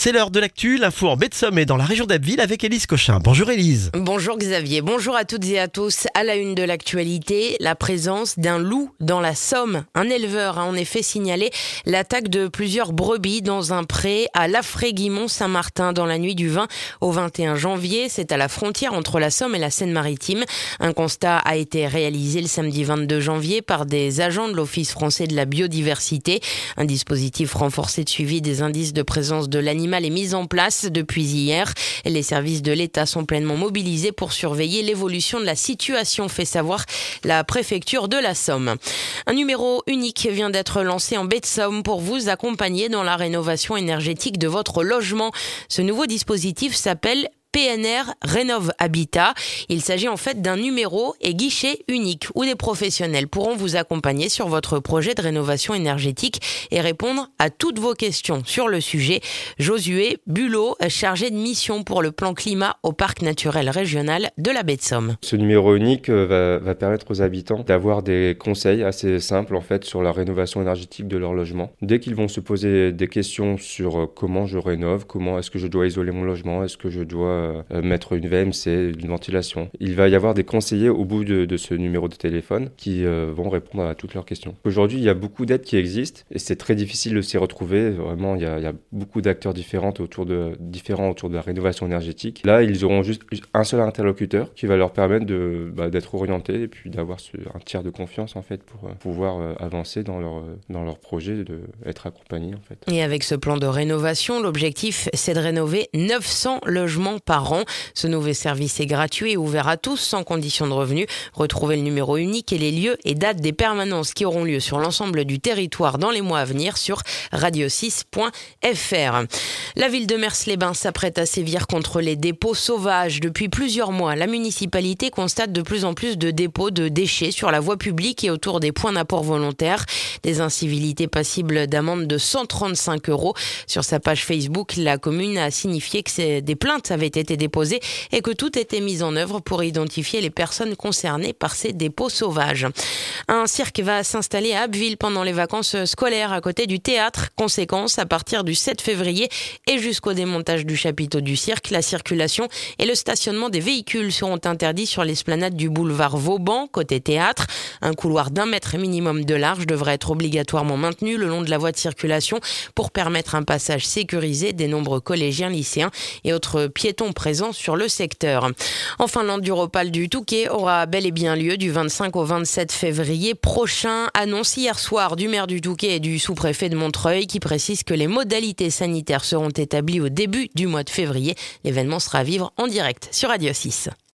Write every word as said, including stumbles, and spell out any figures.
C'est l'heure de l'actu, l'info en baie de Somme et dans la région d'Abbeville avec Élise Cochin. Bonjour Élise. Bonjour Xavier, bonjour à toutes et à tous. À la une de l'actualité, la présence d'un loup dans la Somme. Un éleveur a en effet signalé l'attaque de plusieurs brebis dans un pré à Laffré-Guimont-Saint-Martin dans la nuit du vingt au vingt et un janvier. C'est à la frontière entre la Somme et la Seine-Maritime. Un constat a été réalisé le samedi vingt-deux janvier par des agents de l'Office français de la biodiversité. Un dispositif renforcé de suivi des indices de présence de l'animal est mis en place depuis hier. Les services de l'État sont pleinement mobilisés pour surveiller l'évolution de la situation, fait savoir la préfecture de la Somme. Un numéro unique vient d'être lancé en baie de Somme pour vous accompagner dans la rénovation énergétique de votre logement. Ce nouveau dispositif s'appelle P N R Rénov Habitat. Il s'agit en fait d'un numéro et guichet unique où des professionnels pourront vous accompagner sur votre projet de rénovation énergétique et répondre à toutes vos questions sur le sujet. Josué Bulot, chargé de mission pour le plan climat au parc naturel régional de la baie de Somme. Ce numéro unique va, va permettre aux habitants d'avoir des conseils assez simples en fait sur la rénovation énergétique de leur logement. Dès qu'ils vont se poser des questions sur comment je rénove, comment est-ce que je dois isoler mon logement, est-ce que je dois Euh, mettre une V M C, une ventilation. Il va y avoir des conseillers au bout de, de ce numéro de téléphone qui euh, vont répondre à toutes leurs questions. Aujourd'hui, il y a beaucoup d'aides qui existent et c'est très difficile de s'y retrouver. Vraiment, il y a, il y a beaucoup d'acteurs différents autour de, différents autour de la rénovation énergétique. Là, ils auront juste un seul interlocuteur qui va leur permettre de, bah, d'être orientés et puis d'avoir ce, un tiers de confiance en fait pour euh, pouvoir euh, avancer dans leur, dans leur projet, d'être accompagnés en fait. Et avec ce plan de rénovation, l'objectif c'est de rénover neuf cents logements par an. Ce nouveau service est gratuit et ouvert à tous sans condition de revenu. Retrouvez le numéro unique et les lieux et dates des permanences qui auront lieu sur l'ensemble du territoire dans les mois à venir sur radio six point f r. La ville de Mers-les-Bains s'apprête à sévir contre les dépôts sauvages. Depuis plusieurs mois, la municipalité constate de plus en plus de dépôts de déchets sur la voie publique et autour des points d'apport volontaires. Des incivilités passibles d'amende de cent trente-cinq euros. Sur sa page Facebook, la commune a signifié que des plaintes avaient été déposées et que tout était mis en œuvre pour identifier les personnes concernées par ces dépôts sauvages. Un cirque va s'installer à Abbeville pendant les vacances scolaires à côté du théâtre. Conséquence, à partir du sept février et jusqu'au démontage du chapiteau du cirque, la circulation et le stationnement des véhicules seront interdits sur l'esplanade du boulevard Vauban, côté théâtre. Un couloir d'un mètre minimum de large devrait être obligatoirement maintenu le long de la voie de circulation pour permettre un passage sécurisé des nombreux collégiens, lycéens et autres piétons présents sur le secteur. En Finlande, l'Europale du Touquet aura bel et bien lieu du vingt-cinq au vingt-sept février prochain. Annonce hier soir du maire du Touquet et du sous-préfet de Montreuil qui précise que les modalités sanitaires seront établies au début du mois de février. L'événement sera à vivre en direct sur Radio six.